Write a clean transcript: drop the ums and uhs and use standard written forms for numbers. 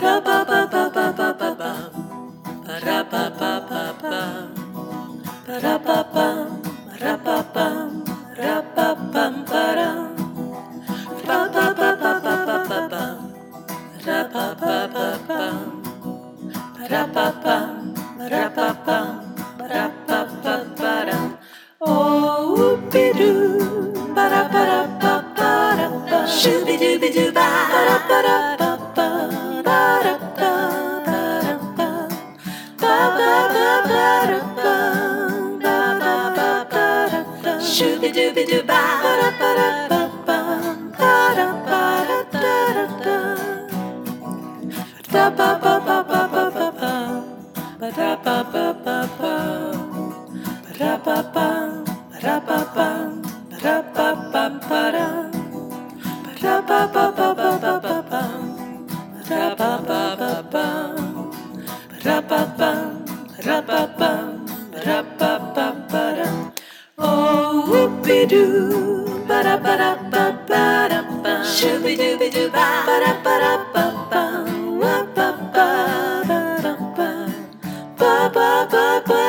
Oh, whoopie-doo, ba-da-ba-da-ba-ba-da-ba, shooby-dooby-doo-ba, ba-da-ba-da-ba-ba, ba-da-ba-da-ba, ba-ba-ba-ba-da-ba, ba-ba-ba-ba-da-ba, shooby-dooby-doo-ba, ba-da-ba-da-ba-ba, ba-da-ba-da-da-da-da, ba-ba-ba-ba-ba-ba-ba, ba-da-ba-ba-ba-ba. Ba-da-ba-bum, ba-da-ba-bum, ba-da-ba-bum-ba-dum. Ba-da-ba-ba-ba-ba-ba-bum, ba-da-ba-ba-ba-bum. Ba-da-ba-bum, ba-da-ba-bum, ba-da-ba-ba-ba-dum. Oh, whoopie-doo, ba-da-ba-da-ba-ba-da-bum. Shooby-dooby-doo-ba, ba-da-ba-da-ba-bum, ba-ba-ba-da-bum, ba-ba-ba-ba.